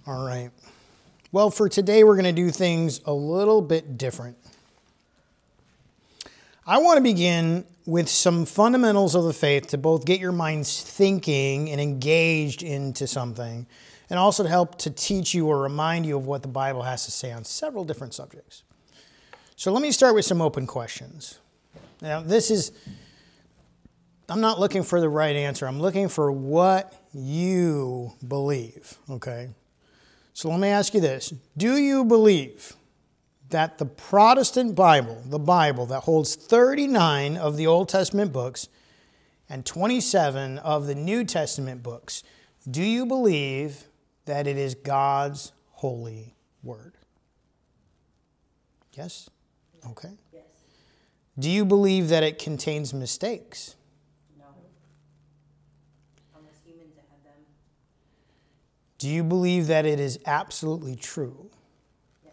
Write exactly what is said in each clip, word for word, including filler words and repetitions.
All right. Well, for today, we're going to do things a little bit different. I want to begin with some fundamentals of the faith to both get your minds thinking and engaged into something, and also to help to teach you or remind you of what the Bible has to say on several different subjects. So let me start with some open questions. Now, this is, I'm not looking for the right answer. I'm looking for what you believe, okay? So let me ask you this. Do you believe that the Protestant Bible, the Bible that holds thirty-nine of the Old Testament books and twenty-seven of the New Testament books, do you believe that it is God's holy word? Yes? Okay. Yes. Do you believe that it contains mistakes? No. Unless humans have them. Do you believe that it is absolutely true? Yes.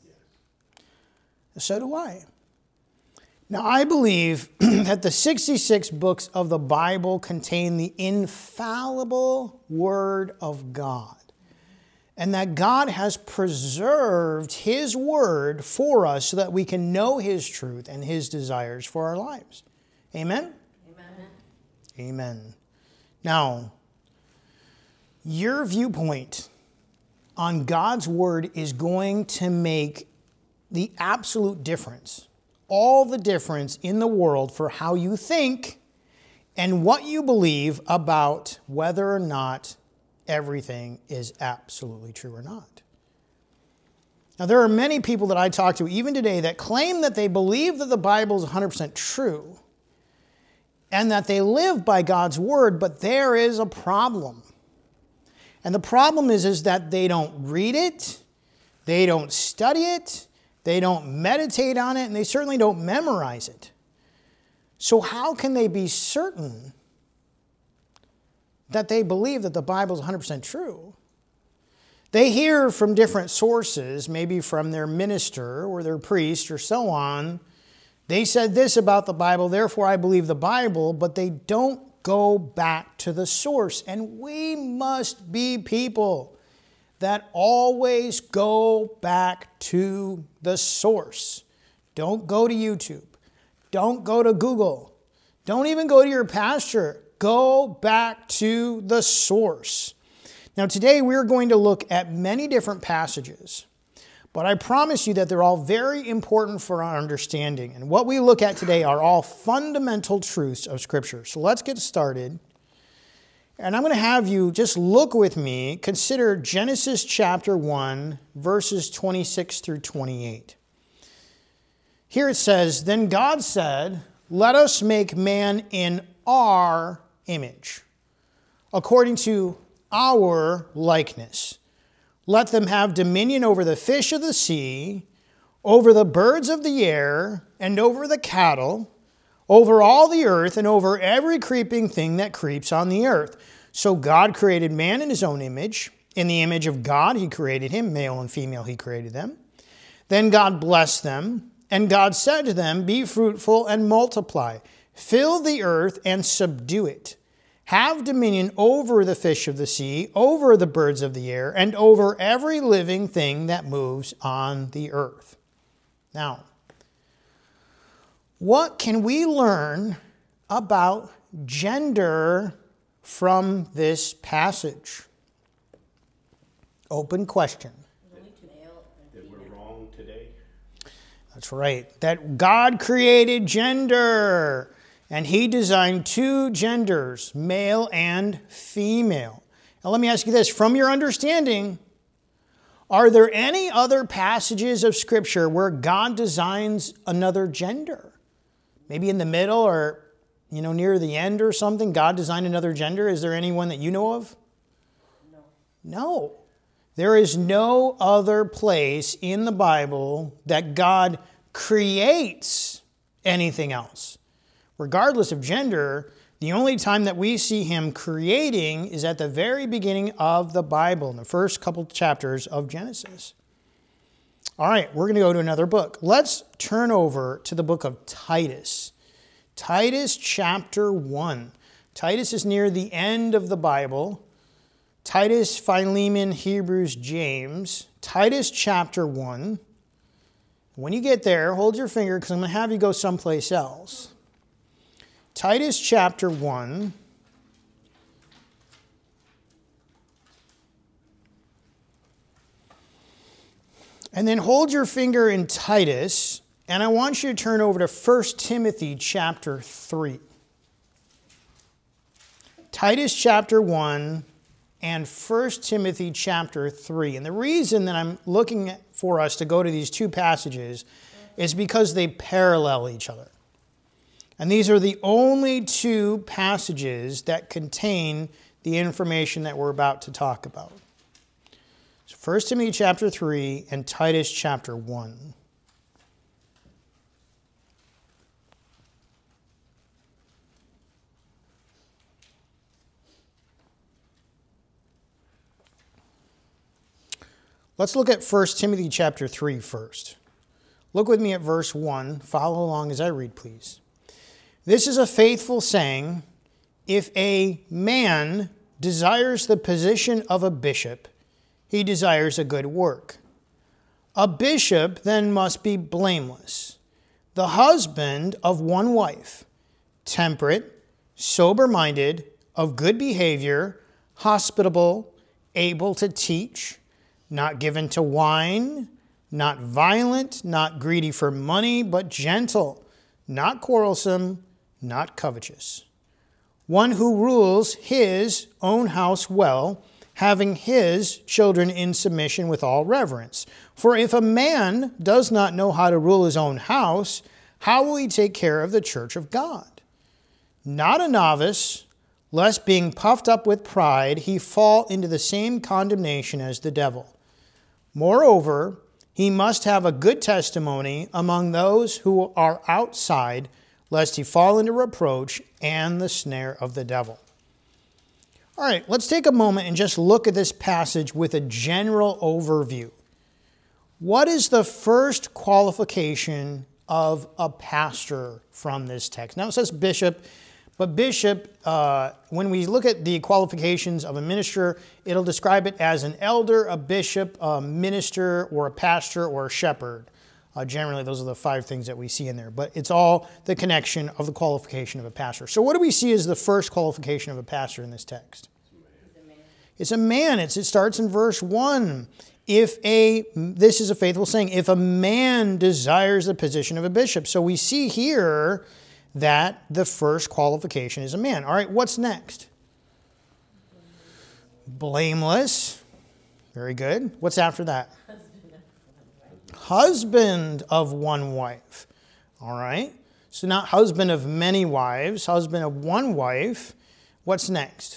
So do I. Now, I believe that the sixty-six books of the Bible contain the infallible Word of God, and that God has preserved His Word for us so that we can know His truth and His desires for our lives. Amen? Amen. Amen. Now, your viewpoint on God's Word is going to make the absolute difference, all the difference in the world for how you think and what you believe about whether or not everything is absolutely true or not. Now, there are many people that I talk to, even today, that claim that they believe that the Bible is one hundred percent true and that they live by God's Word, but there is a problem. And the problem is, is that they don't read it, they don't study it, they don't meditate on it, and they certainly don't memorize it. So how can they be certain that they believe that the Bible is one hundred percent true? They hear from different sources, maybe from their minister or their priest or so on. They said this about the Bible, therefore I believe the Bible, but they don't go back to the source. And we must be people that always go back to the source. Don't go to YouTube. Don't go to Google. Don't even go to your pastor. Go back to the source. Now today we're going to look at many different passages, but I promise you that they're all very important for our understanding. And what we look at today are all fundamental truths of Scripture. So let's get started. And I'm going to have you just look with me, consider Genesis chapter one, verses twenty-six through twenty-eight. Here it says, "Then God said, 'Let us make man in our image, according to our likeness. Let them have dominion over the fish of the sea, over the birds of the air, and over the cattle, over all the earth, and over every creeping thing that creeps on the earth.' So God created man in His own image. In the image of God He created him, male and female He created them. Then God blessed them, and God said to them, 'Be fruitful and multiply, fill the earth and subdue it. Have dominion over the fish of the sea, over the birds of the air, and over every living thing that moves on the earth.'" Now, what can we learn about gender from this passage? Open question. That we're wrong today? That's right. That God created gender, and He designed two genders, male and female. Now let me ask you this. From your understanding, are there any other passages of Scripture where God designs another gender? Maybe in the middle or, you know, near the end or something, God designed another gender. Is there anyone that you know of? No. No. There is no other place in the Bible that God creates anything else. Regardless of gender, the only time that we see Him creating is at the very beginning of the Bible, in the first couple chapters of Genesis. All right, we're going to go to another book. Let's turn over to the book of Titus. Titus chapter one. Titus is near the end of the Bible. Titus, Philemon, Hebrews, James, Titus chapter one. When you get there, hold your finger because I'm going to have you go someplace else. Titus chapter one. And then hold your finger in Titus, and I want you to turn over to First Timothy chapter three. Titus chapter one and First Timothy chapter three. And the reason that I'm looking for us to go to these two passages is because they parallel each other. And these are the only two passages that contain the information that we're about to talk about. So First Timothy chapter three and Titus chapter one. Let's look at First Timothy chapter three first. Look with me at verse one. Follow along as I read, please. This is a faithful saying, if a man desires the position of a bishop, he desires a good work. A bishop then must be blameless, the husband of one wife, temperate, sober-minded, of good behavior, hospitable, able to teach, not given to wine, not violent, not greedy for money, but gentle, not quarrelsome, not covetous. One who rules his own house well, having his children in submission with all reverence. For if a man does not know how to rule his own house, how will he take care of the church of God? Not a novice, lest being puffed up with pride, he fall into the same condemnation as the devil. Moreover, he must have a good testimony among those who are outside, lest he fall into reproach and the snare of the devil. All right, let's take a moment and just look at this passage with a general overview. What is the first qualification of a pastor from this text? Now it says bishop, but bishop, uh, when we look at the qualifications of a minister, it'll describe it as an elder, a bishop, a minister, or a pastor, or a shepherd. Uh, generally, those are the five things that we see in there. But it's all the connection of the qualification of a pastor. So what do we see as the first qualification of a pastor in this text? It's a man. It's, it starts in verse one. If a, this is a faithful saying, if a man desires the position of a bishop. So we see here that the first qualification is a man. All right, what's next? Blameless. Very good. What's after that? Husband of one wife. All right. So not husband of many wives, husband of one wife. What's next?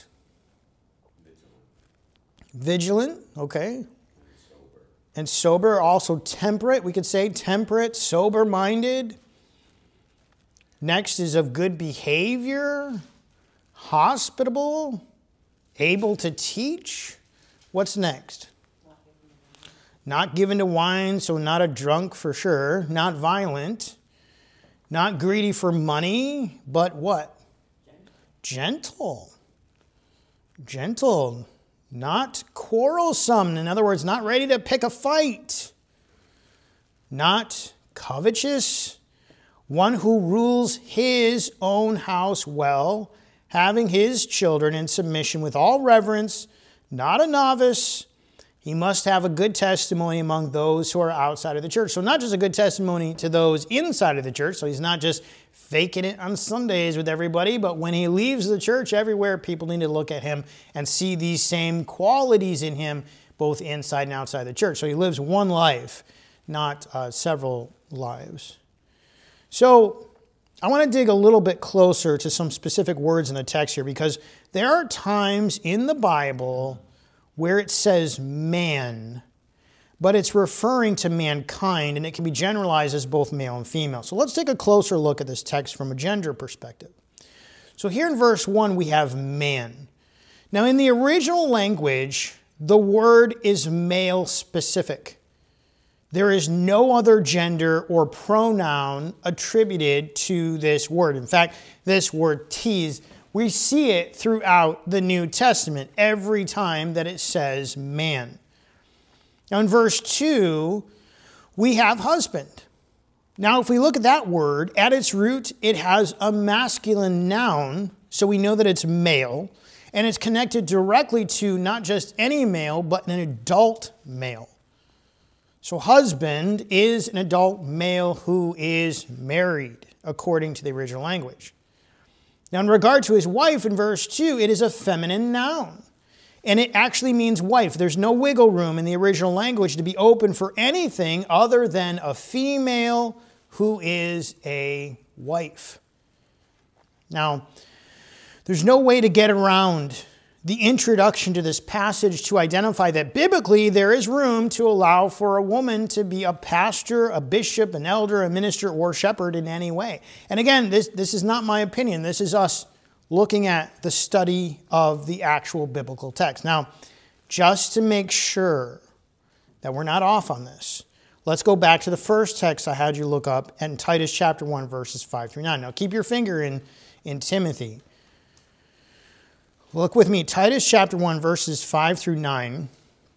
Vigilant. Okay. And sober. Also temperate. We could say temperate, sober-minded. Next is of good behavior, hospitable, able to teach. What's next? Not given to wine, so not a drunk for sure. Not violent. Not greedy for money, but what? Gentle. Gentle. Not quarrelsome. In other words, not ready to pick a fight. Not covetous. One who rules his own house well, having his children in submission with all reverence, not a novice. He must have a good testimony among those who are outside of the church. So not just a good testimony to those inside of the church. So he's not just faking it on Sundays with everybody, but when he leaves the church everywhere, people need to look at him and see these same qualities in him, both inside and outside the church. So he lives one life, not uh, several lives. So I want to dig a little bit closer to some specific words in the text here, because there are times in the Bible where it says man, but it's referring to mankind, and it can be generalized as both male and female. So let's take a closer look at this text from a gender perspective. So here in verse one, we have man. Now in the original language, the word is male specific. There is no other gender or pronoun attributed to this word. In fact, this word tes We see it throughout the New Testament every time that it says man. Now in verse two, we have husband. Now if we look at that word, at its root, it has a masculine noun, so we know that it's male, and it's connected directly to not just any male, but an adult male. So husband is an adult male who is married, according to the original language. Now in regard to his wife in verse two, it is a feminine noun. And it actually means wife. There's no wiggle room in the original language to be open for anything other than a female who is a wife. Now, there's no way to get around the introduction to this passage to identify that biblically there is room to allow for a woman to be a pastor, a bishop, an elder, a minister, or shepherd in any way. And again, this, this is not my opinion. This is us looking at the study of the actual biblical text. Now, just to make sure that we're not off on this, let's go back to the first text I had you look up in Titus chapter one, verses five through nine. Now, keep your finger in, in Timothy. Look with me, Titus chapter one, verses five through nine.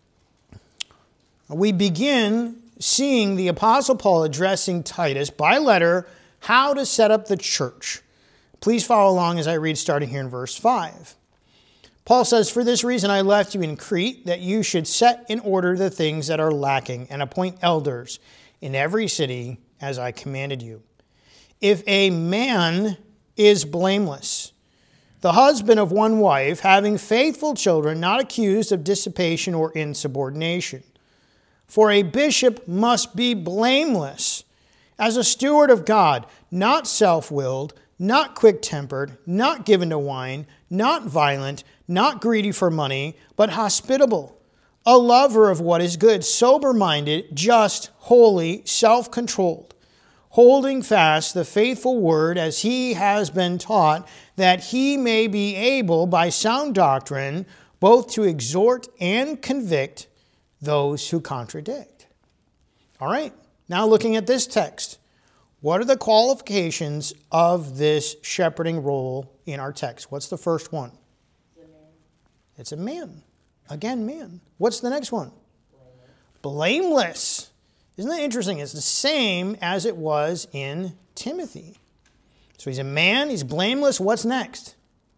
We begin seeing the Apostle Paul addressing Titus by letter how to set up the church. Please follow along as I read starting here in verse five. Paul says, "For this reason I left you in Crete, that you should set in order the things that are lacking and appoint elders in every city as I commanded you. If a man is blameless, the husband of one wife, having faithful children, not accused of dissipation or insubordination. For a bishop must be blameless, as a steward of God, not self-willed, not quick-tempered, not given to wine, not violent, not greedy for money, but hospitable, a lover of what is good, sober-minded, just, holy, self-controlled, holding fast the faithful word as he has been taught, that he may be able by sound doctrine both to exhort and convict those who contradict." All right, now looking at this text. What are the qualifications of this shepherding role in our text? What's the first one? It's a man. Again, man. What's the next one? Blameless. Blameless. Isn't that interesting? It's the same as it was in Timothy. So he's a man, he's blameless. What's next?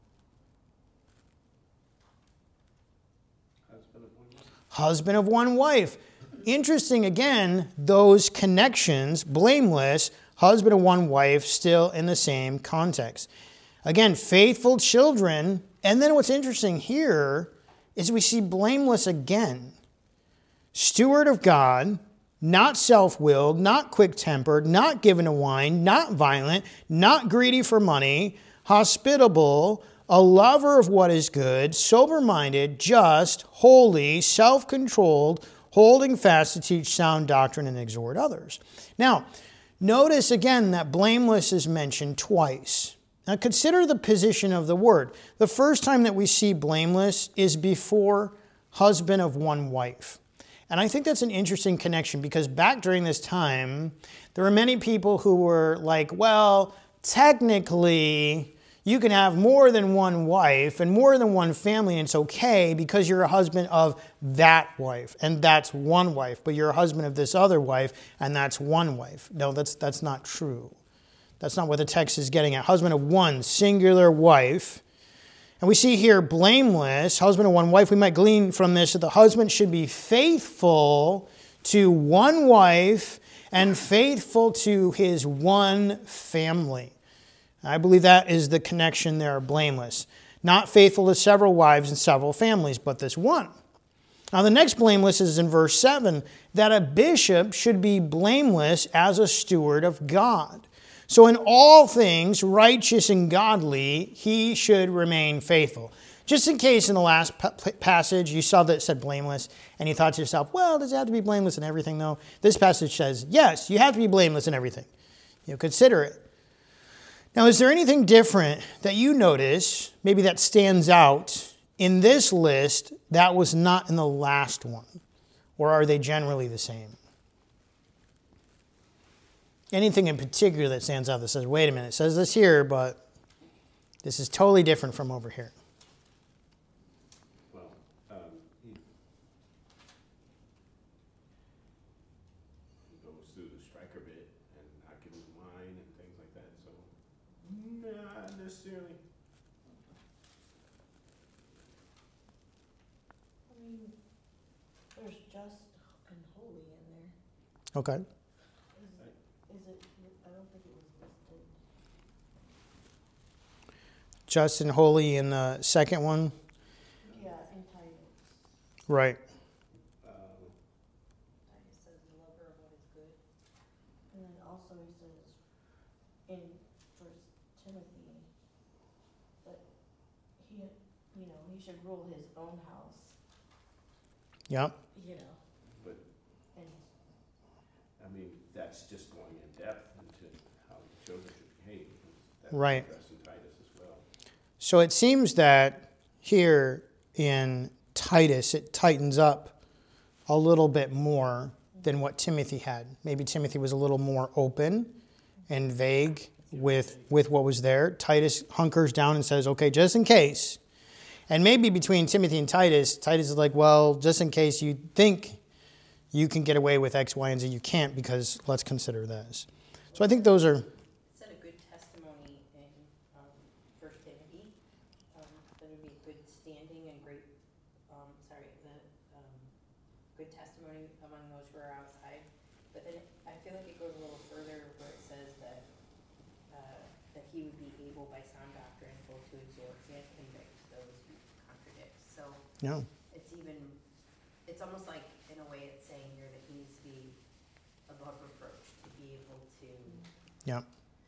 Husband of one wife. Husband of one wife. Interesting, again, those connections, blameless, husband of one wife, still in the same context. Again, faithful children. And then what's interesting here is we see blameless again. Steward of God, not self-willed, not quick-tempered, not given to wine, not violent, not greedy for money, hospitable, a lover of what is good, sober-minded, just, holy, self-controlled, holding fast to teach sound doctrine and exhort others. Now, notice again that blameless is mentioned twice. Now consider the position of the word. The first time that we see blameless is before husband of one wife. And I think that's an interesting connection because back during this time, there were many people who were like, well, technically, you can have more than one wife and more than one family, and it's okay because you're a husband of that wife, and that's one wife, but you're a husband of this other wife, and that's one wife. No, that's, that's not true. That's not what the text is getting at. Husband of one singular wife. And we see here blameless, husband of one wife. We might glean from this that the husband should be faithful to one wife and faithful to his one family. I believe that is the connection there, blameless. Not faithful to several wives and several families, but this one. Now the next blameless is in verse seven, that a bishop should be blameless as a steward of God. So in all things righteous and godly, he should remain faithful. Just in case in the last passage you saw that it said blameless and you thought to yourself, well, does it have to be blameless in everything though? This passage says, yes, you have to be blameless in everything. You know, consider it. Now, is there anything different that you notice, maybe that stands out in this list that was not in the last one? Or are they generally the same? Anything in particular that stands out that says, wait a minute, it says this here, but This is totally different from over here. Well, um, he, he goes through the striker bit and not giving wine and things like that, so not necessarily. I mean, there's just and holy in there. Okay. Is it, is it, I don't think it was listed. Just and holy in the second one. Yeah, in Titus. Right. Um, Titus says the lover of what is good. And then also he says in First Timothy that he, you know, he should rule his own house, Yep. you know, but, and I mean, that's just going in depth into how children should behave. That's Right. addressed in Titus as well. So it seems that here in Titus, it tightens up a little bit more than what Timothy had. Maybe Timothy was a little more open and vague with, with what was there. Titus hunkers down and says, okay, just in case. And maybe between Timothy and Titus, Titus is like, well, just in case you think you can get away with X, Y, and Z, you can't, because let's consider this. So I think those are, it said a good testimony in um, First Timothy. Um, that would be a good standing and great, um, sorry, the um, good testimony among those who are outside. But then it, I feel like it goes a little further where it says that uh, that he would be able by sound doctrine both to exhort and convict those who contradict. So no. it's even, it's almost like in a way it's saying here that he needs to be above reproach to be able to, Yeah.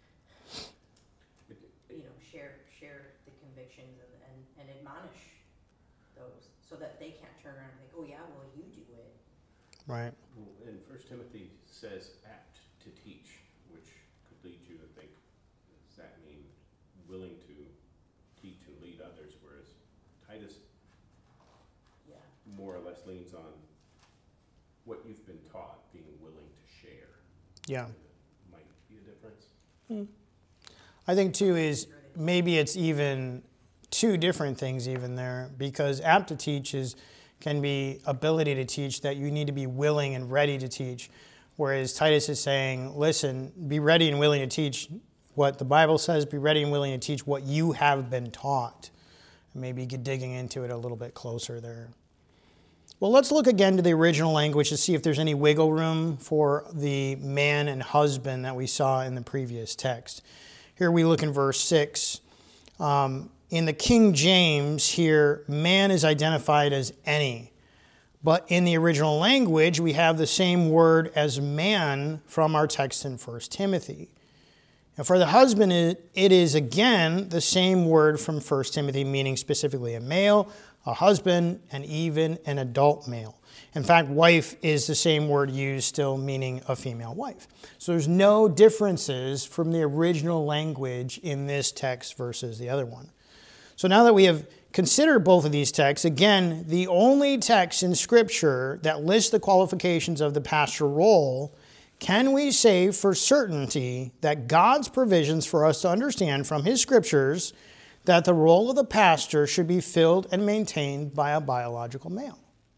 It- you know, share share the convictions and, and, and admonish those so that they can't turn around and think, oh yeah, well you do it. Right. Well, and First Timothy says apt to teach, which could lead you to think, does that mean willing to teach and lead others, whereas Titus Yeah. more or less leans on what you've been taught, being willing to share. Yeah. Might be a difference. I think, too, is maybe it's even two different things even there, because apt to teach is, can be ability to teach, that you need to be willing and ready to teach. Whereas Titus is saying, listen, be ready and willing to teach what the Bible says, be ready and willing to teach what you have been taught. And maybe get digging into it a little bit closer there. Well, let's look again to the original language to see if there's any wiggle room for the man and husband that we saw in the previous text. Here we look in verse six. Um, in the King James here, man is identified as any. But in the original language, we have the same word as man from our text in First Timothy. And for the husband, it is again the same word from First Timothy, meaning specifically a male, a husband, and even an adult male. In fact, wife is the same word used still, meaning a female wife. So there's no differences from the original language in this text versus the other one. So now that we have considered both of these texts, again, the only text in Scripture that lists the qualifications of the pastoral role, can we say for certainty that God's provisions for us to understand from His Scriptures that the role of the pastor should be filled and maintained by a biological male?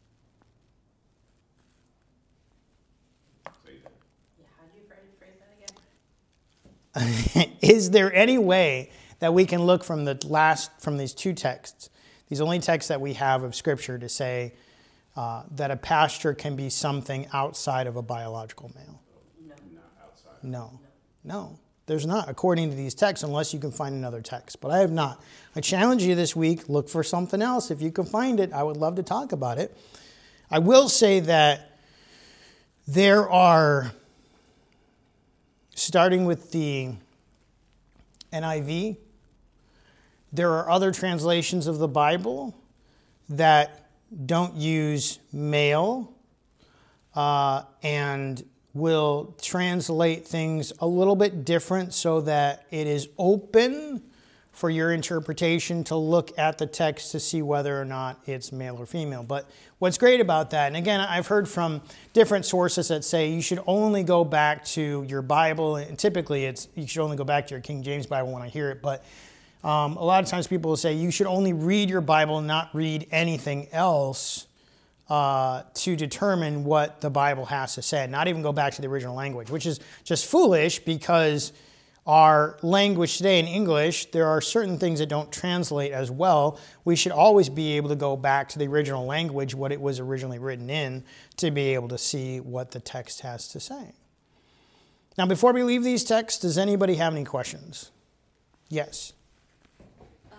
Say that. Yeah, how do you phrase, phrase that again? Is there any way that we can look from the last, from these two texts, these only texts that we have of Scripture, to say uh, that a pastor can be something outside of a biological male? No. Not outside. No. No. There's not, according to these texts, unless you can find another text. But I have not. I challenge you this week, look for something else. If you can find it, I would love to talk about it. I will say that there are, starting with the N I V, there are other translations of the Bible that don't use male uh, and will translate things a little bit different so that it is open for your interpretation to look at the text to see whether or not it's male or female. But what's great about that, and again, I've heard from different sources that say you should only go back to your Bible, and typically it's you should only go back to your King James Bible when I hear it, but Um, a lot of times people will say you should only read your Bible and not read anything else uh, to determine what the Bible has to say, not even go back to the original language, which is just foolish because our language today in English, there are certain things that don't translate as well. We should always be able to go back to the original language, what it was originally written in, to be able to see what the text has to say. Now, before we leave these texts, does anybody have any questions? Yes. Uh,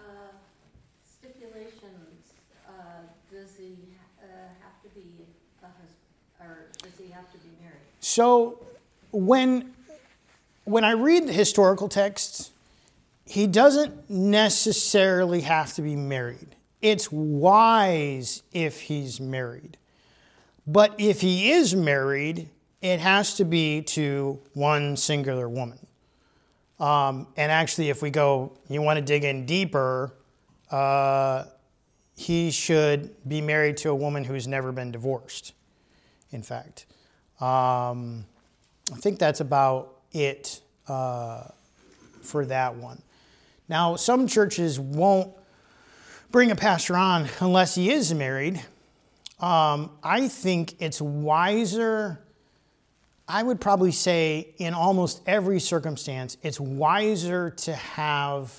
stipulations, uh, does he uh, have to be a husband, or does he have to be married? So when, when I read the historical texts, he doesn't necessarily have to be married. It's wise if he's married. But if he is married, it has to be to one singular woman. Um, and actually, if we go, you want to dig in deeper, uh, he should be married to a woman who's never been divorced, in fact. Um, I think that's about it uh, for that one. Now, some churches won't bring a pastor on unless he is married. Um, I think it's wiser, I would probably say in almost every circumstance, it's wiser to have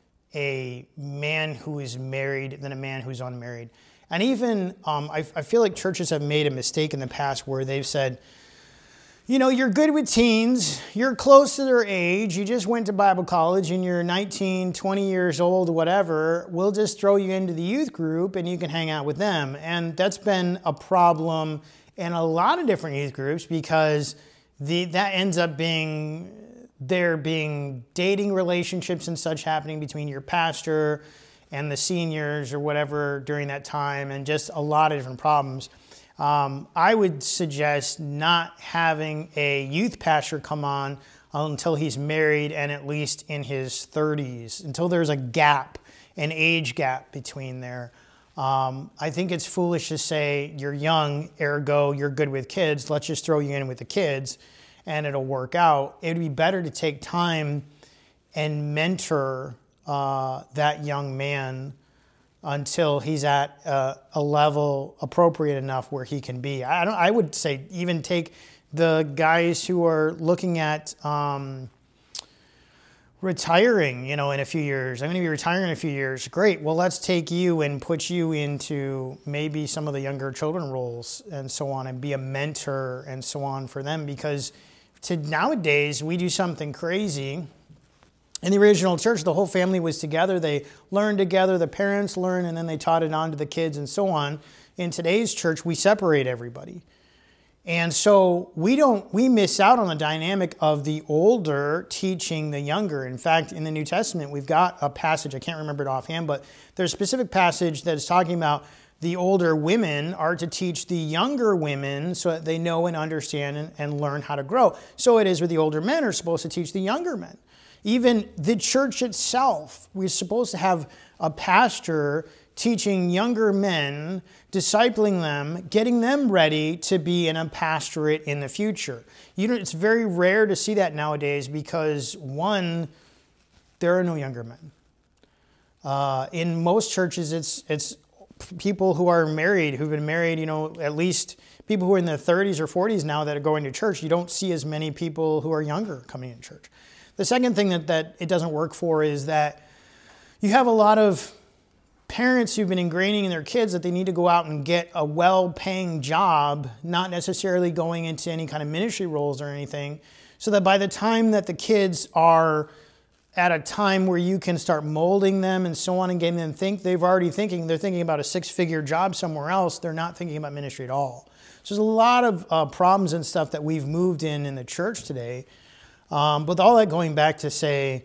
a man who is married than a man who's unmarried. And even, um, I, I feel like churches have made a mistake in the past where they've said, you know, you're good with teens, you're close to their age, you just went to Bible college and you're nineteen, twenty years old, whatever, we'll just throw you into the youth group and you can hang out with them. And that's been a problem in a lot of different youth groups because the that ends up being, there being dating relationships and such happening between your pastor and the seniors or whatever during that time, and just a lot of different problems. Um, I would suggest not having a youth pastor come on until he's married and at least in his thirties, until there's a gap, an age gap between there. Um, I think it's foolish to say you're young, ergo you're good with kids, let's just throw you in with the kids and it'll work out. It would be better to take time and mentor uh, that young man until he's at uh, a level appropriate enough where he can be. I don't. I would say even take the guys who are looking at um, retiring, you know, in a few years. I'm going to be retiring in a few years. Great. Well, let's take you and put you into maybe some of the younger children roles and so on, and be a mentor and so on for them. Because to nowadays we do something crazy. In the original church, the whole family was together. They learned together. The parents learned, and then they taught it on to the kids and so on. In today's church, we separate everybody. And so we don't, we miss out on the dynamic of the older teaching the younger. In fact, in the New Testament, we've got a passage, I can't remember it offhand, but there's a specific passage that is talking about the older women are to teach the younger women so that they know and understand and, and learn how to grow. So it is with the older men are supposed to teach the younger men. Even the church itself, we're supposed to have a pastor teaching younger men, discipling them, getting them ready to be in a pastorate in the future. You know, it's very rare to see that nowadays because, one, there are no younger men. Uh, in most churches, it's it's people who are married, who've been married, you know, at least people who are in their thirties or forties now that are going to church. You don't see as many people who are younger coming to church. The second thing that, that it doesn't work for is that you have a lot of parents who've been ingraining in their kids that they need to go out and get a well-paying job, not necessarily going into any kind of ministry roles or anything, so that by the time that the kids are at a time where you can start molding them and so on and getting them to think, they've already thinking, they're thinking about a six-figure job somewhere else. They're not thinking about ministry at all. So there's a lot of uh, problems and stuff that we've moved in in the church today. Um, but all that going back to say,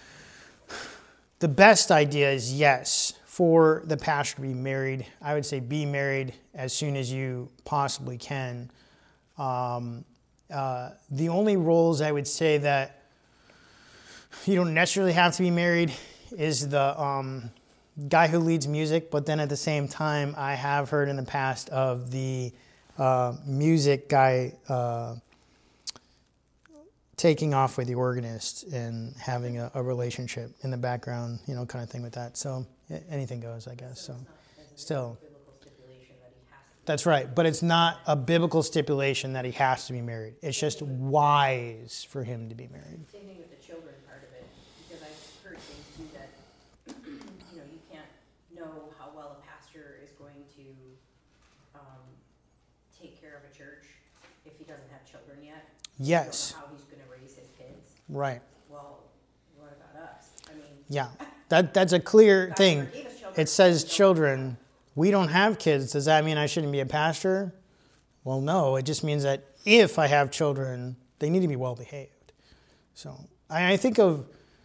the best idea is yes, for the pastor to be married. I would say be married as soon as you possibly can. Um, uh, the only roles I would say that you don't necessarily have to be married is the um, guy who leads music, but then at the same time, I have heard in the past of the uh, music guy uh, taking off with the organist and having a, a relationship in the background, you know, kind of thing with that. So a- anything goes, I guess. So still, Biblical stipulation that he has to. that's right. But it's not a biblical stipulation that he has to be married. It's just wise for him to be married. Same thing with the children part of it, because I've heard things too that, you know, you can't know how well a pastor is going to, um, take care of a church if he doesn't have children yet. Yes. You don't know how he's gonna raise his kids. Right. Well, what about us? I mean. Yeah. That that's a clear God thing. never gave us children, It says so- children. We don't have kids. Does that mean I shouldn't be a pastor? Well, no. It just means that if I have children, they need to be well behaved. So I, I think of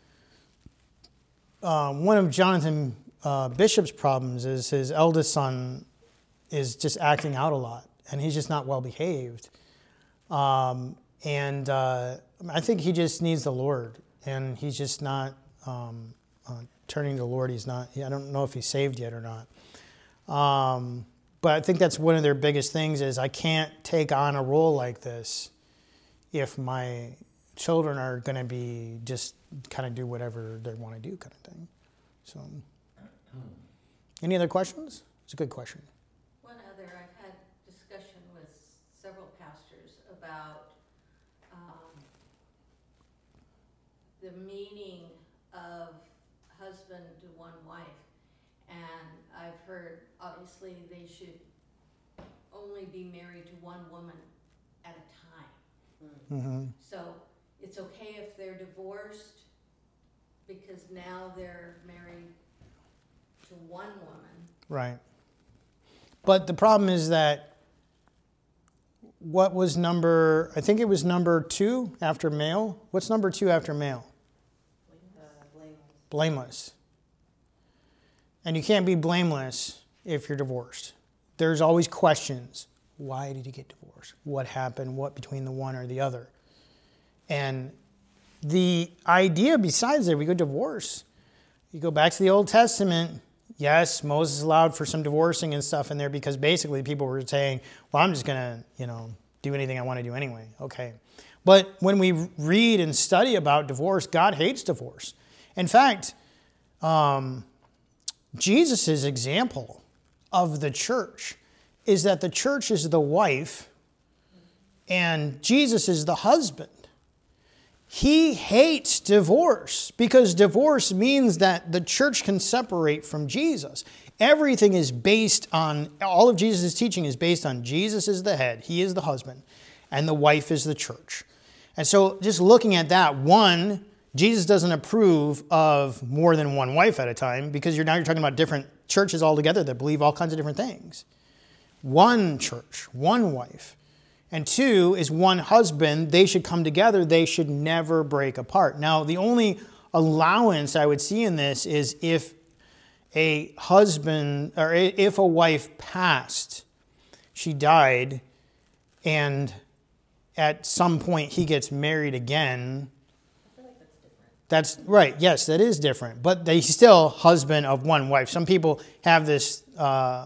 uh, one of Jonathan uh, Bishop's problems is his eldest son is just acting out a lot, and he's just not well behaved. Um, and uh, I think he just needs the Lord, and he's just not um, uh, turning to the Lord. He's not. I don't know if he's saved yet or not. Um, but I think that's one of their biggest things is I can't take on a role like this if my children are going to be just kind of do whatever they want to do kind of thing. So, any other questions? It's a good question. One other, I've had discussion with several pastors about um, the meaning of husband to one wife. And I've heard, obviously, they should only be married to one woman at a time. Mm-hmm. So it's okay if they're divorced because now they're married to one woman. Right. But the problem is that what was number, I think it was number two after male. What's number two after male? Uh, blameless. Blameless. And you can't be blameless if you're divorced. There's always questions. Why did he get divorced? What happened? What between the one or the other? And the idea besides that, we go divorce. You go back to the Old Testament. Yes, Moses allowed for some divorcing and stuff in there because basically people were saying, well, I'm just going to, you know, do anything I want to do anyway. Okay. But when we read and study about divorce, God hates divorce. In fact, um, Jesus' example of the church is that the church is the wife and Jesus is the husband. He hates divorce because divorce means that the church can separate from Jesus. Everything is based on, all of Jesus' teaching is based on Jesus is the head, he is the husband, and the wife is the church. And so just looking at that, one, Jesus doesn't approve of more than one wife at a time because you're now you're talking about different churches altogether that believe all kinds of different things. One church, one wife. And two is one husband. They should come together. They should never break apart. Now, the only allowance I would see in this is if a husband or if a wife passed, she died, and at some point he gets married again. I feel like that's different. That's right. Yes, that is different. But they still husband of one wife. Some people have this uh,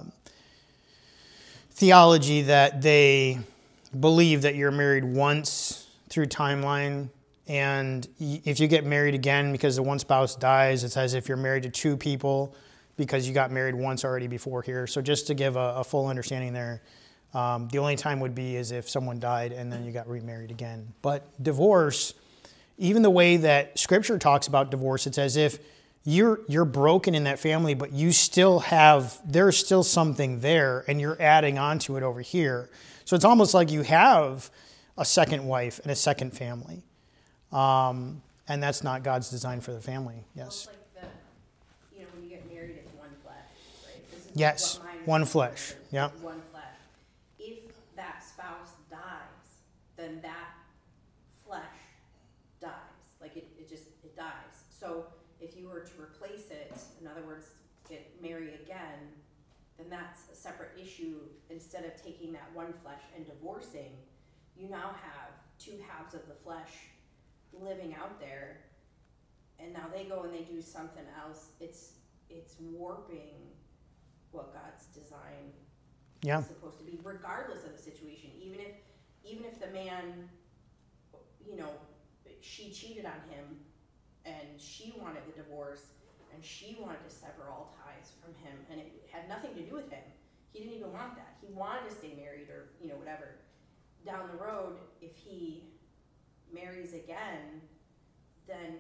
theology that they believe that you're married once through timeline, and if you get married again because the one spouse dies, it's as if you're married to two people because you got married once already before here. So just to give a, a full understanding there, um, the only time would be is if someone died and then you got remarried again. But divorce, even the way that Scripture talks about divorce, it's as if you're you're broken in that family, but you still have, there's still something there, and you're adding on to it over here. So it's almost like you have a second wife and a second family. Um, and that's not God's design for the family. Yes. Well, it's like the, you know, when you get married, it's one flesh, right? This is Yes, what mine one is. flesh, It's yeah. One flesh. If that spouse dies, then that flesh dies. Like it, it just, it dies. So if you were to replace it, in other words, get married again, then that's a separate issue. Instead of taking that one flesh and divorcing, you now have two halves of the flesh living out there, and now they go and they do something else. It's it's warping what God's design Yeah. is supposed to be, regardless of the situation. Even if even if the man, you know, she cheated on him and she wanted the divorce and she wanted to sever all ties from him, and it had nothing to do with him. He didn't even want that. He wanted to stay married or, you know, whatever. Down the road, if he marries again, then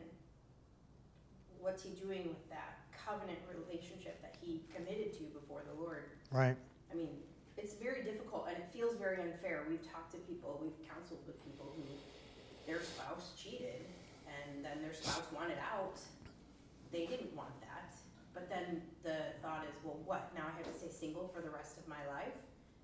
what's he doing with that covenant relationship that he committed to before the Lord? Right. I mean, it's very difficult and it feels very unfair. We've talked to people, we've counseled with people who their spouse cheated and then their spouse wanted out. They didn't want that. But then the thought is, well, what? Now I have to stay single for the rest of my life?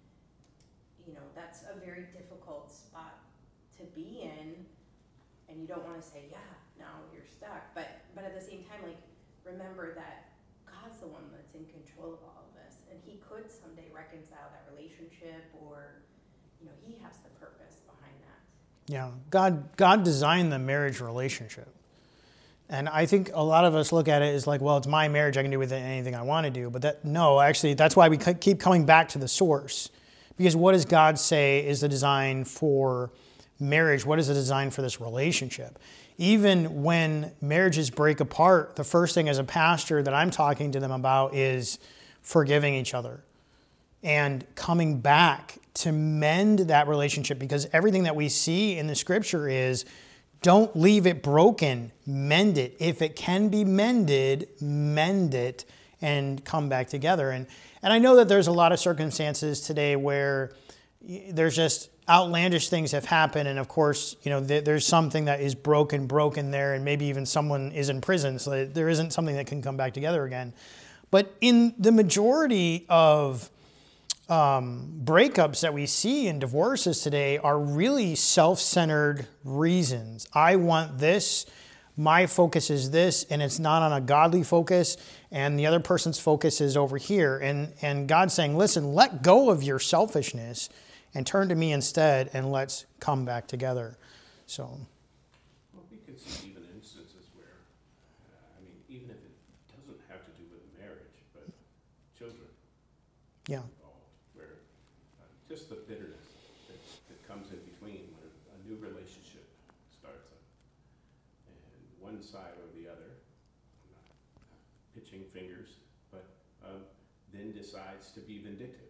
You know, that's a very difficult spot to be in. And you don't want to say, yeah, now you're stuck. But but at the same time, like, remember that God's the one that's in control of all of this. And he could someday reconcile that relationship, or, you know, he has the purpose behind that. Yeah, God God designed the marriage relationship. And I think a lot of us look at it as like, well, it's my marriage, I can do with it anything I want to do. But that no, actually, that's why we keep coming back to the source. Because what does God say is the design for marriage? What is the design for this relationship? Even when marriages break apart, the first thing as a pastor that I'm talking to them about is forgiving each other and coming back to mend that relationship, because everything that we see in the scripture is don't leave it broken, mend it. If it can be mended, mend it and come back together. And and I know that there's a lot of circumstances today where there's just outlandish things have happened, and of course, you know, there's something that is broken, broken there, and maybe even someone is in prison, so there isn't something that can come back together again. But in the majority of um, breakups that we see in divorces today are really self-centered reasons. I want this, my focus is this, and it's not on a godly focus, and the other person's focus is over here. And, and God's saying, listen, let go of your selfishness and turn to me instead, and let's come back together. So, Well, we could see even instances where, uh, I mean, even if it doesn't have to do with marriage, but children yeah, involved, where uh, just the bitterness that, that comes in between when a new relationship starts up, and one side or the other, I'm not pitching fingers, but um, then decides to be vindictive.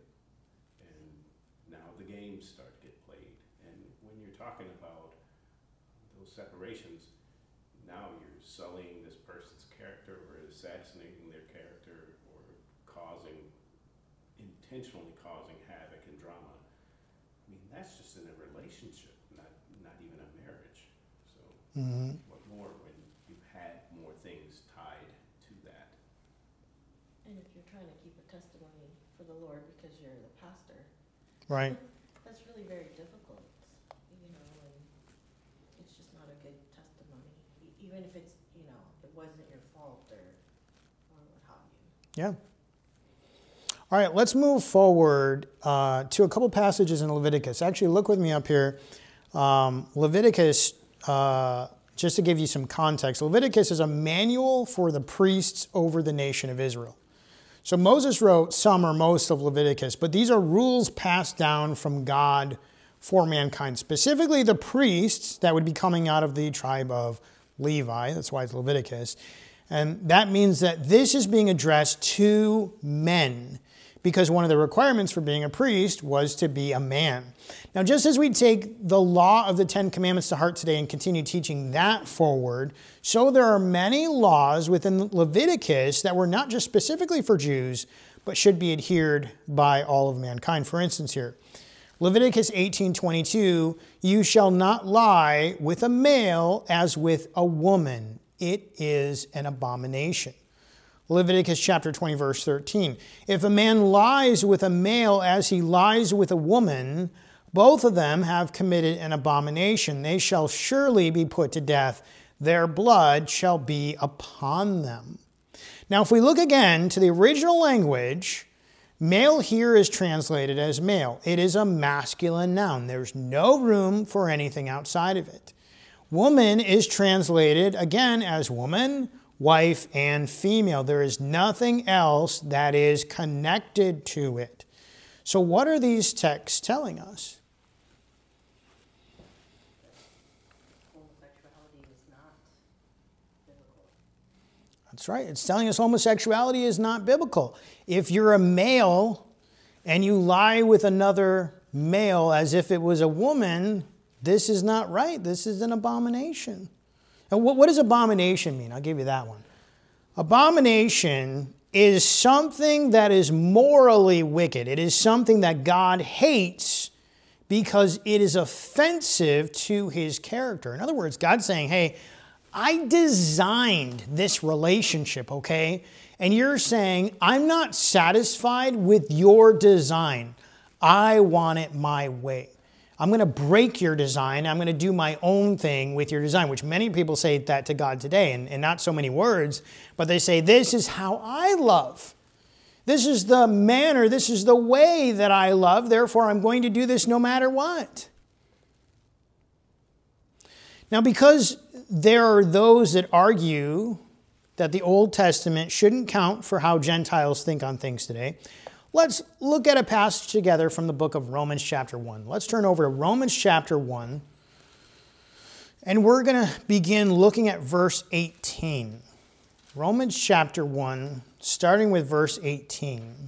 Now the games start to get played, and when you're talking about those separations, now you're sullying this person's character or assassinating their character or causing, intentionally causing havoc and drama. I mean, that's just in a relationship, not not even a marriage. So mm-hmm. what more when you've had more things tied to that? And if you're trying to keep a testimony for the Lord because you're the pastor, right. that's really very difficult, you know, and it's just not a good testimony, E- even if it's, you know, it wasn't your fault or, or what have you. Yeah. All right, let's move forward uh, to a couple passages in Leviticus. Actually, look with me up here. Um, Leviticus, uh, just to give you some context, Leviticus is a manual for the priests over the nation of Israel. So Moses wrote some or most of Leviticus, but these are rules passed down from God for mankind, specifically the priests that would be coming out of the tribe of Levi. That's why it's Leviticus. And that means that this is being addressed to men, because one of the requirements for being a priest was to be a man. Now, just as we take the law of the Ten Commandments to heart today and continue teaching that forward, so there are many laws within Leviticus that were not just specifically for Jews, but should be adhered by all of mankind. For instance here, Leviticus eighteen twenty-two, you shall not lie with a male as with a woman. It is an abomination. Leviticus chapter twenty, verse thirteen. If a man lies with a male as he lies with a woman, both of them have committed an abomination. They shall surely be put to death. Their blood shall be upon them. Now, if we look again to the original language, male here is translated as male. It is a masculine noun. There's no room for anything outside of it. Woman is translated again as woman, wife, and female. There is nothing else that is connected to it. So what are these texts telling us? Homosexuality That's right. It's telling us homosexuality is not biblical. If you're a male and you lie with another male as if it was a woman, this is not right. This is an abomination. And what, what does abomination mean? I'll give you that one. Abomination is something that is morally wicked. It is something that God hates because it is offensive to his character. In other words, God's saying, hey, I designed this relationship, okay? And you're saying, I'm not satisfied with your design. I want it my way. I'm going to break your design. I'm going to do my own thing with your design, which many people say that to God today, and, and not so many words, but they say, this is how I love. This is the manner, this is the way that I love, therefore I'm going to do this no matter what. Now, because there are those that argue that the Old Testament shouldn't count for how Gentiles think on things today, let's look at a passage together from the book of Romans chapter one. Let's turn over to Romans chapter one, and we're going to begin looking at verse eighteen. Romans chapter one, starting with verse eighteen.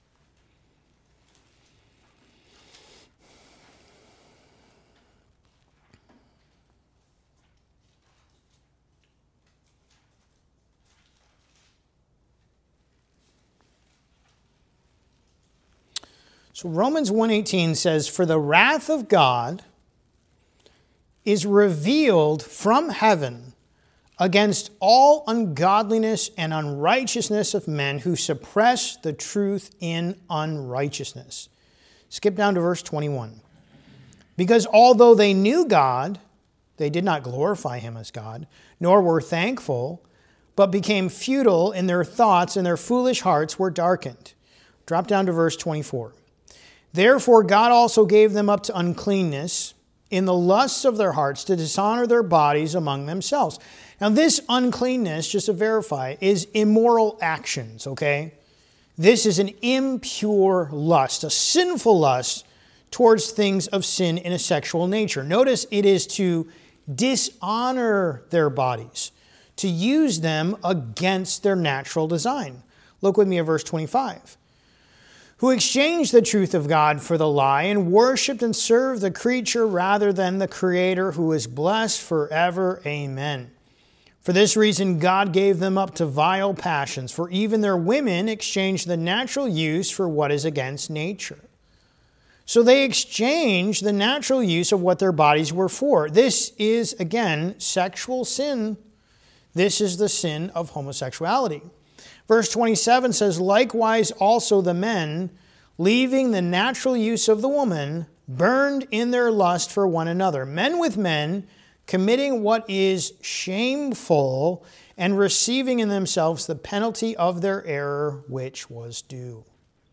So Romans one eighteen says, "For the wrath of God is revealed from heaven against all ungodliness and unrighteousness of men who suppress the truth in unrighteousness." Skip down to verse twenty-one. "Because although they knew God, they did not glorify him as God, nor were thankful, but became futile in their thoughts, and their foolish hearts were darkened." Drop down to verse twenty-four. "Therefore God also gave them up to uncleanness in the lusts of their hearts to dishonor their bodies among themselves." Now this uncleanness, just to verify, is immoral actions, okay? This is an impure lust, a sinful lust towards things of sin in a sexual nature. Notice it is to dishonor their bodies, to use them against their natural design. Look with me at verse twenty-five. "Who exchanged the truth of God for the lie and worshipped and served the creature rather than the Creator, who is blessed forever. Amen. For this reason God gave them up to vile passions, for even their women exchanged the natural use for what is against nature." So they exchanged the natural use of what their bodies were for. This is, again, sexual sin. This is the sin of homosexuality. Verse twenty-seven says, "Likewise also the men, leaving the natural use of the woman, burned in their lust for one another, men with men, committing what is shameful, and receiving in themselves the penalty of their error, which was due."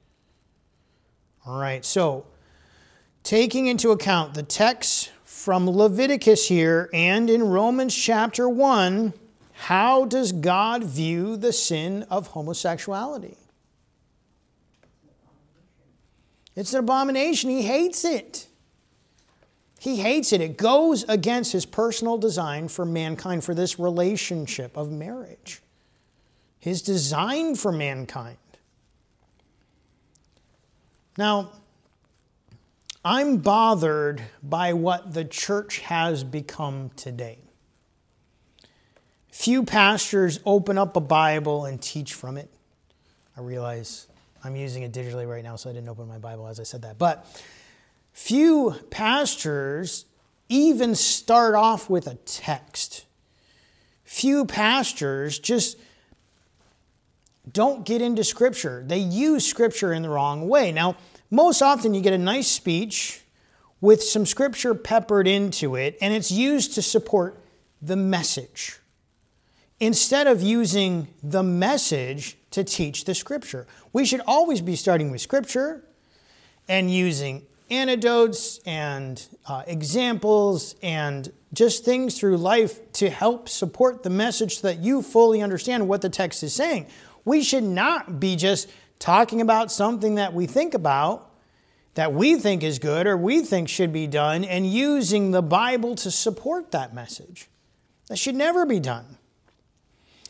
All right, so taking into account the text from Leviticus here and in Romans chapter one, how does God view the sin of homosexuality? It's an abomination. He hates it. He hates it. It goes against his personal design for mankind, for this relationship of marriage. His design for mankind. Now, I'm bothered by what the church has become today. Few pastors open up a Bible and teach from it. I realize I'm using it digitally right now, so I didn't open my Bible as I said that. But few pastors even start off with a text. Few pastors just don't get into Scripture. They use Scripture in the wrong way. Now, most often you get a nice speech with some Scripture peppered into it, and it's used to support the message, instead of using the message to teach the Scripture. We should always be starting with Scripture and using anecdotes and uh, examples and just things through life to help support the message so that you fully understand what the text is saying. We should not be just talking about something that we think about, that we think is good or we think should be done, and using the Bible to support that message. That should never be done.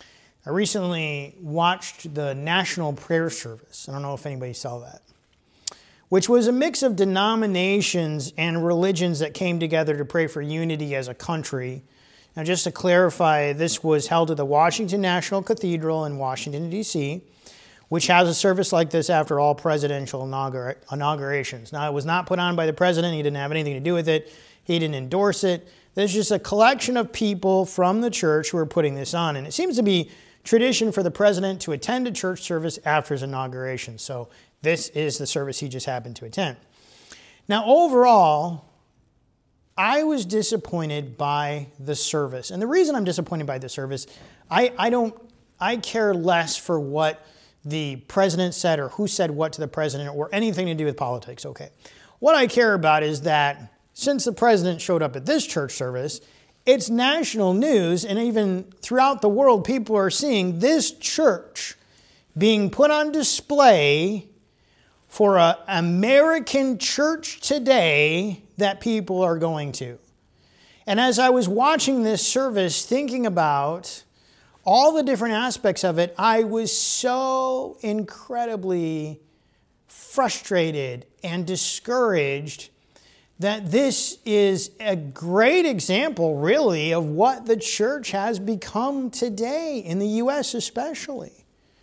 I recently watched the National Prayer Service. I don't know if anybody saw that, which was a mix of denominations and religions that came together to pray for unity as a country. Now, just to clarify, this was held at the Washington National Cathedral in Washington, D C, which has a service like this after all presidential inaugura- inaugurations. Now, it was not put on by the president. He didn't have anything to do with it. He didn't endorse it. There's just a collection of people from the church who are putting this on. And it seems to be tradition for the president to attend a church service after his inauguration. So this is the service he just happened to attend. Now, overall, I was disappointed by the service. And the reason I'm disappointed by the service, I, I don't, I care less for what the president said or who said what to the president or anything to do with politics, okay. What I care about is that since the president showed up at this church service, it's national news, and even throughout the world, people are seeing this church being put on display for an American church today that people are going to. And as I was watching this service, thinking about all the different aspects of it, I was so incredibly frustrated and discouraged that this is a great example, really, of what the church has become today, in the U S especially.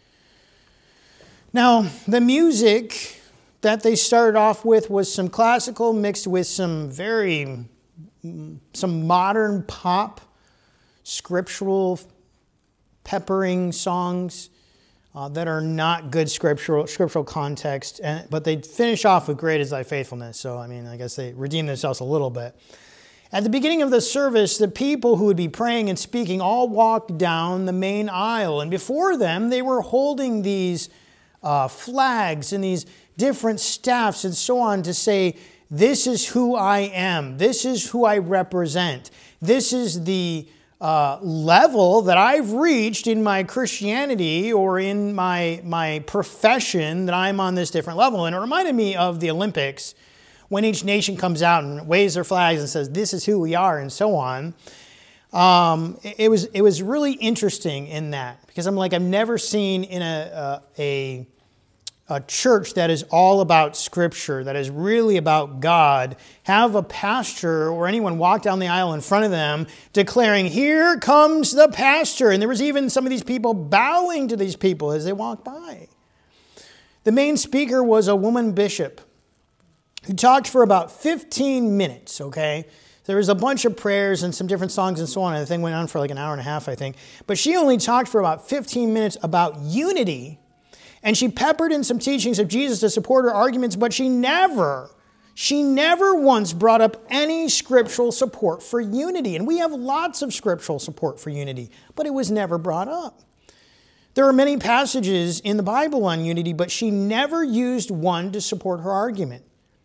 Now, the music that they started off with was some classical mixed with some very, some modern pop, scriptural peppering songs uh, that are not good scriptural scriptural context, and, but they finish off with "Great is thy faithfulness." So, I mean, I guess they redeem themselves a little bit. At the beginning of the service, the people who would be praying and speaking all walked down the main aisle, and before them, they were holding these uh, flags and these different staffs and so on to say, "This is who I am. This is who I represent. This is the Uh, level that I've reached in my Christianity or in my my profession, that I'm on this different level." And it reminded me of the Olympics, when each nation comes out and waves their flags and says, "This is who we are," and so on. Um, it, it was it was really interesting in that, because I'm like, I've never seen in a, a a a church that is all about Scripture, that is really about God, have a pastor or anyone walk down the aisle in front of them declaring, "Here comes the pastor." And there was even some of these people bowing to these people as they walked by. The main speaker was a woman bishop who talked for about fifteen minutes, okay? There was a bunch of prayers and some different songs and so on, and the thing went on for like an hour and a half, I think. But she only talked for about fifteen minutes about unity. And she peppered in some teachings of Jesus to support her arguments, but she never, she never once brought up any scriptural support for unity. And we have lots of scriptural support for unity, but it was never brought up. There are many passages in the Bible on unity, but she never used one to support her argument.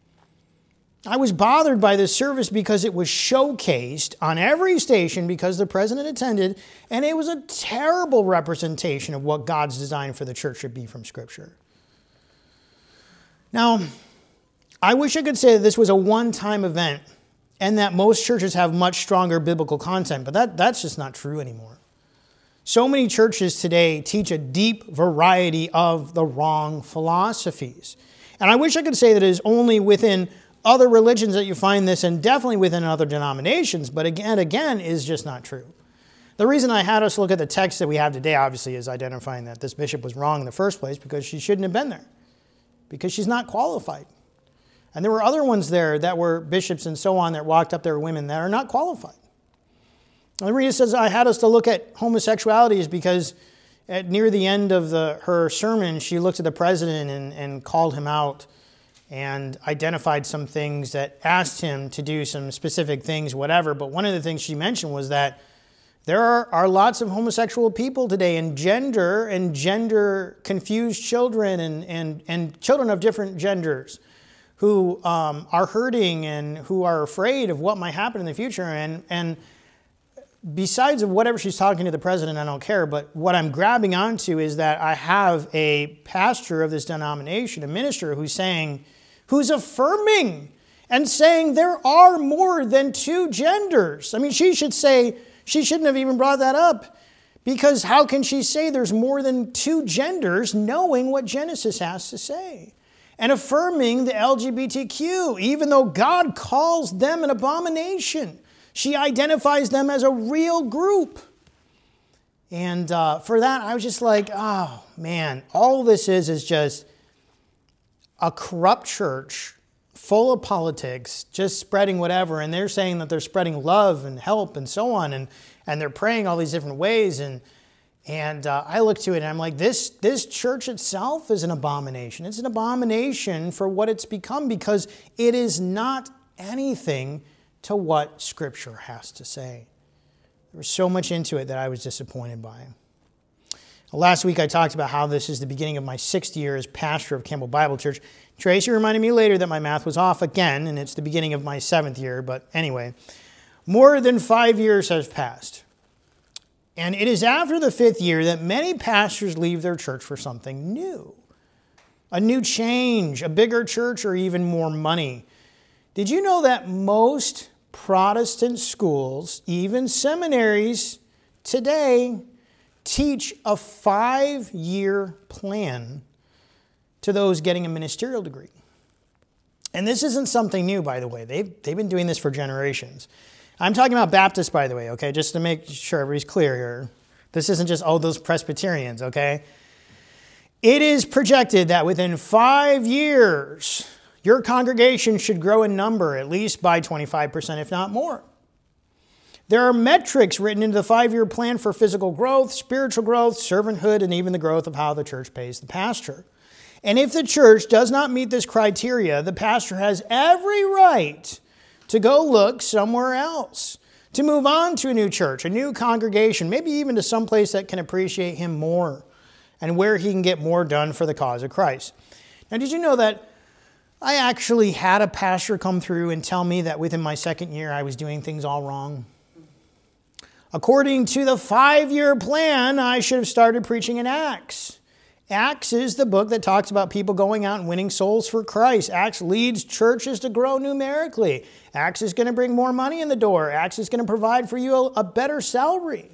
I was bothered by this service because it was showcased on every station because the president attended, and it was a terrible representation of what God's design for the church should be from Scripture. Now, I wish I could say that this was a one-time event and that most churches have much stronger biblical content, but that, that's just not true anymore. So many churches today teach a deep variety of the wrong philosophies. And I wish I could say that it is only within other religions that you find this, and definitely within other denominations, but again, again, is just not true. The reason I had us look at the text that we have today, obviously, is identifying that this bishop was wrong in the first place because she shouldn't have been there, because she's not qualified. And there were other ones there that were bishops and so on that walked up there, women that are not qualified. And the reason says I had us to look at homosexuality is because at near the end of the, her sermon, she looked at the president and, and called him out and identified some things that asked him to do some specific things, whatever. But one of the things she mentioned was that there are, are lots of homosexual people today, and gender and gender-confused children and, and, and children of different genders who um, are hurting and who are afraid of what might happen in the future. And, and besides of whatever she's talking to the president, I don't care. But what I'm grabbing onto is that I have a pastor of this denomination, a minister, who's saying, who's affirming and saying there are more than two genders. I mean, she should say, she shouldn't have even brought that up, Because how can she say there's more than two genders knowing what Genesis has to say? And affirming the L G B T Q, even though God calls them an abomination. She identifies them as a real group. And uh, for that, I was just like, oh, man, all this is is just a corrupt church full of politics, just spreading whatever. And they're saying that they're spreading love and help and so on. And, and they're praying all these different ways. And, and uh, I look to it and I'm like, this, this church itself is an abomination. It's an abomination for what it's become because it is not anything to what Scripture has to say. There was so much into it that I was disappointed by. Last week I talked about how this is the beginning of my sixth year as pastor of Campbell Bible Church. Tracy reminded me later that my math was off again, and it's the beginning of my seventh year. But anyway, more than five years has passed. And it is after the fifth year that many pastors leave their church for something new. A new change, a bigger church, or even more money. Did you know that most Protestant schools, even seminaries today, teach a five-year plan to those getting a ministerial degree? And this isn't something new, by the way. They've, they've been doing this for generations. I'm talking about Baptists, by the way, okay, just to make sure everybody's clear here. This isn't just, oh, those Presbyterians, okay? It is projected that within five years, your congregation should grow in number at least by twenty-five percent, if not more. There are metrics written into the five-year plan for physical growth, spiritual growth, servanthood, and even the growth of how the church pays the pastor. And if the church does not meet this criteria, the pastor has every right to go look somewhere else, to move on to a new church, a new congregation, maybe even to some place that can appreciate him more and where he can get more done for the cause of Christ. Now, did you know that I actually had a pastor come through and tell me that within my second year I was doing things all wrong? According to the five-year plan, I should have started preaching in Acts. Acts is the book that talks about people going out and winning souls for Christ. Acts leads churches to grow numerically. Acts is going to bring more money in the door. Acts is going to provide for you a, a better salary.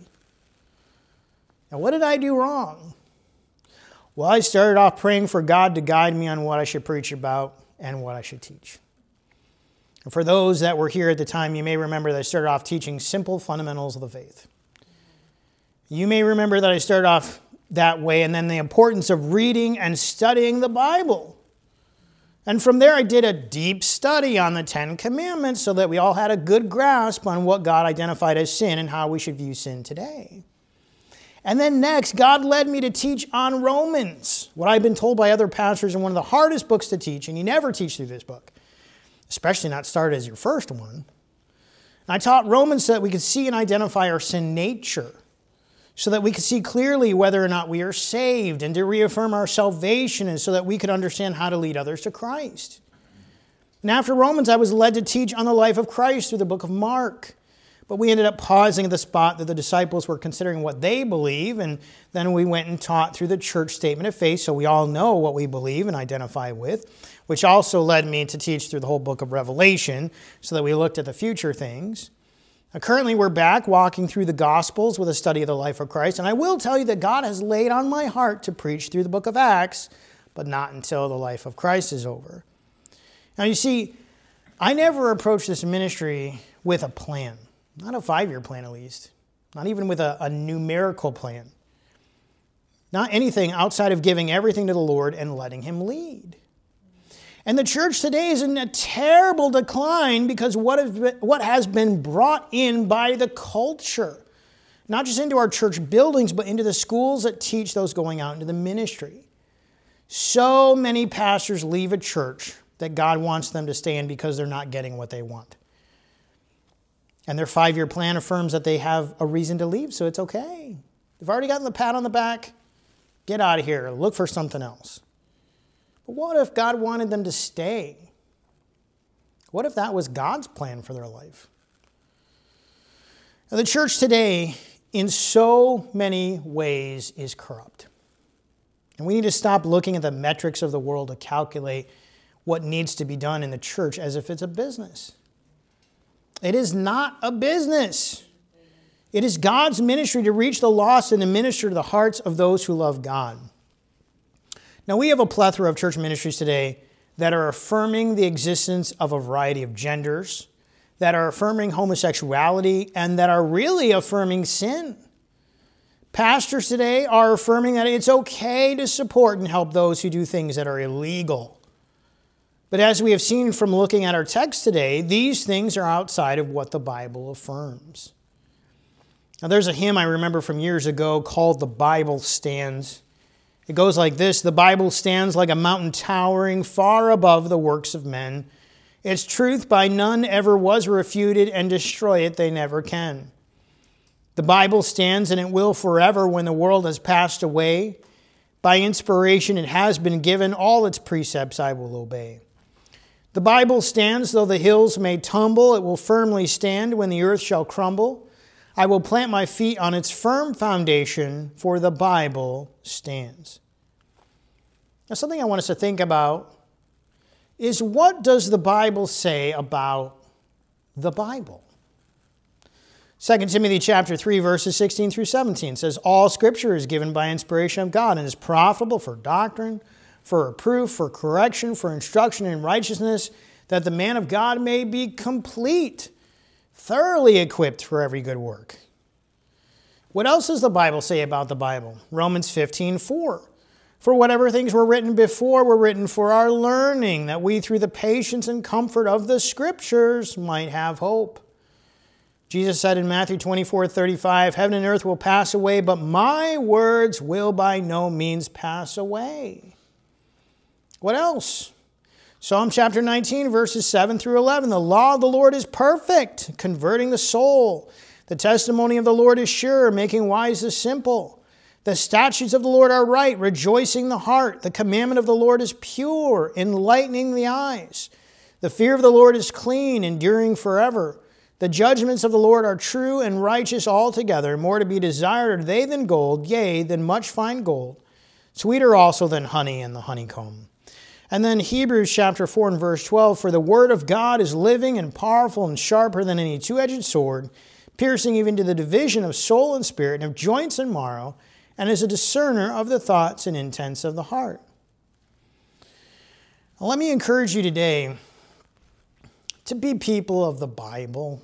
Now, what did I do wrong? Well, I started off praying for God to guide me on what I should preach about and what I should teach. And for those that were here at the time, you may remember that I started off teaching simple fundamentals of the faith. You may remember that I started off that way, and then the importance of reading and studying the Bible. And from there, I did a deep study on the Ten Commandments so that we all had a good grasp on what God identified as sin and how we should view sin today. And then next, God led me to teach on Romans, what I've been told by other pastors is one of the hardest books to teach, and you never teach through this book, especially not start as your first one. And I taught Romans so that we could see and identify our sin nature, so that we could see clearly whether or not we are saved, and to reaffirm our salvation, and so that we could understand how to lead others to Christ. And after Romans, I was led to teach on the life of Christ through the book of Mark. But we ended up pausing at the spot that the disciples were considering what they believe, and then we went and taught through the church statement of faith, so we all know what we believe and identify with, which also led me to teach through the whole book of Revelation, so that we looked at the future things. Now, currently, we're back walking through the Gospels with a study of the life of Christ, and I will tell you that God has laid on my heart to preach through the book of Acts, but not until the life of Christ is over. Now, you see, I never approached this ministry with a plan. Not a five-year plan, at least. Not even with a, a numerical plan. Not anything outside of giving everything to the Lord and letting Him lead. And the church today is in a terrible decline because what has been, what has been brought in by the culture. Not just into our church buildings, but into the schools that teach those going out into the ministry. So many pastors leave a church that God wants them to stay in because they're not getting what they want. And their five-year plan affirms that they have a reason to leave, so it's okay. They've already gotten the pat on the back. Get out of here. Look for something else. But what if God wanted them to stay? What if that was God's plan for their life? Now, the church today, in so many ways, is corrupt. And we need to stop looking at the metrics of the world to calculate what needs to be done in the church as if it's a business. It is not a business. It is God's ministry to reach the lost and to minister to the hearts of those who love God. Now, we have a plethora of church ministries today that are affirming the existence of a variety of genders, that are affirming homosexuality, and that are really affirming sin. Pastors today are affirming that it's okay to support and help those who do things that are illegal. But as we have seen from looking at our text today, these things are outside of what the Bible affirms. Now, there's a hymn I remember from years ago called "The Bible Stands." It goes like this: "The Bible stands like a mountain towering far above the works of men. Its truth by none ever was refuted, and destroy it they never can. The Bible stands, and it will forever when the world has passed away. By inspiration it has been given, all its precepts I will obey. The Bible stands, though the hills may tumble, it will firmly stand when the earth shall crumble. I will plant my feet on its firm foundation, for the Bible stands." Now, something I want us to think about is, what does the Bible say about the Bible? Second Timothy chapter three, verses sixteen through seventeen says, "All Scripture is given by inspiration of God and is profitable for doctrine, for reproof, for correction, for instruction in righteousness, that the man of God may be complete, thoroughly equipped for every good work." What else does the Bible say about the Bible? Romans fifteen four. "For whatever things were written before were written for our learning, that we through the patience and comfort of the Scriptures might have hope." Jesus said in Matthew twenty-four thirty-five, "Heaven and earth will pass away, but my words will by no means pass away." What else? Psalm chapter nineteen, verses seven through eleven. "The law of the Lord is perfect, converting the soul. The testimony of the Lord is sure, making wise the simple. The statutes of the Lord are right, rejoicing the heart. The commandment of the Lord is pure, enlightening the eyes. The fear of the Lord is clean, enduring forever. The judgments of the Lord are true and righteous altogether. More to be desired are they than gold, yea, than much fine gold. Sweeter also than honey and the honeycomb." And then Hebrews chapter four and verse twelve, "For the word of God is living and powerful and sharper than any two-edged sword, piercing even to the division of soul and spirit, and of joints and marrow, and is a discerner of the thoughts and intents of the heart." Now, let me encourage you today to be people of the Bible.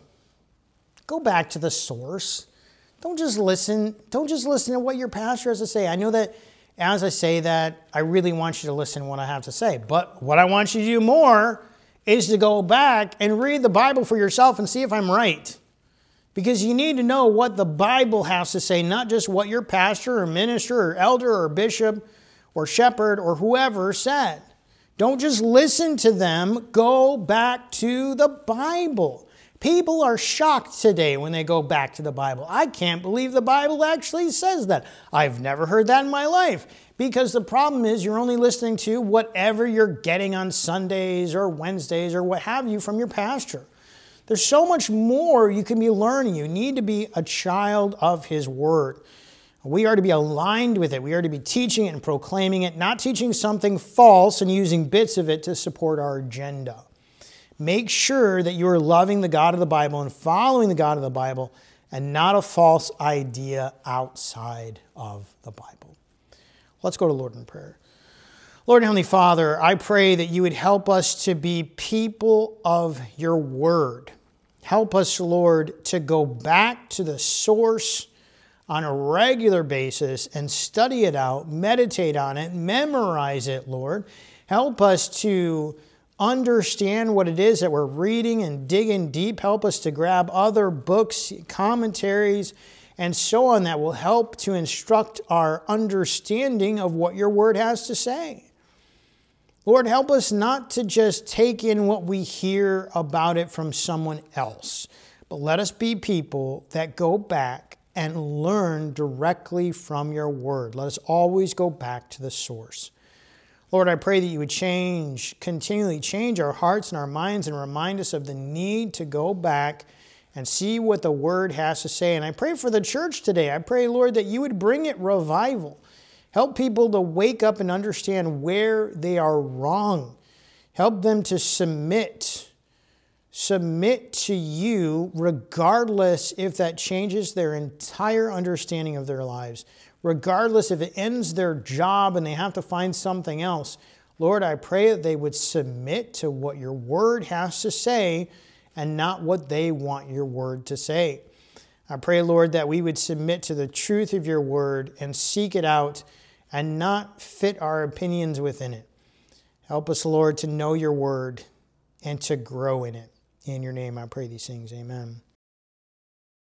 Go back to the source. Don't just listen. Don't just listen to what your pastor has to say. I know that as I say that, I really want you to listen to what I have to say. But what I want you to do more is to go back and read the Bible for yourself and see if I'm right. Because you need to know what the Bible has to say, not just what your pastor or minister or elder or bishop or shepherd or whoever said. Don't just listen to them. Go back to the Bible. People are shocked today when they go back to the Bible. I can't believe the Bible actually says that. I've never heard that in my life. Because the problem is you're only listening to whatever you're getting on Sundays or Wednesdays or what have you from your pastor. There's so much more you can be learning. You need to be a child of His Word. We are to be aligned with it. We are to be teaching it and proclaiming it, not teaching something false and using bits of it to support our agenda. Make sure that you are loving the God of the Bible and following the God of the Bible, and not a false idea outside of the Bible. Let's go to Lord in prayer. Lord and Heavenly Father, I pray that you would help us to be people of your word. Help us, Lord, to go back to the source on a regular basis and study it out, meditate on it, memorize it, Lord. Help us to understand what it is that we're reading and digging deep. Help us to grab other books, commentaries, and so on that will help to instruct our understanding of what your word has to say. Lord, help us not to just take in what we hear about it from someone else, but let us be people that go back and learn directly from your word. Let us always go back to the source. Lord, I pray that you would change, continually change our hearts and our minds and remind us of the need to go back and see what the word has to say. And I pray for the church today. I pray, Lord, that you would bring it revival. Help people to wake up and understand where they are wrong. Help them to submit submit to you regardless if that changes their entire understanding of their lives, regardless if it ends their job and they have to find something else. Lord, I pray that they would submit to what your word has to say and not what they want your word to say. I pray, Lord, that we would submit to the truth of your word and seek it out and not fit our opinions within it. Help us, Lord, to know your word and to grow in it. In your name I pray these things. Amen.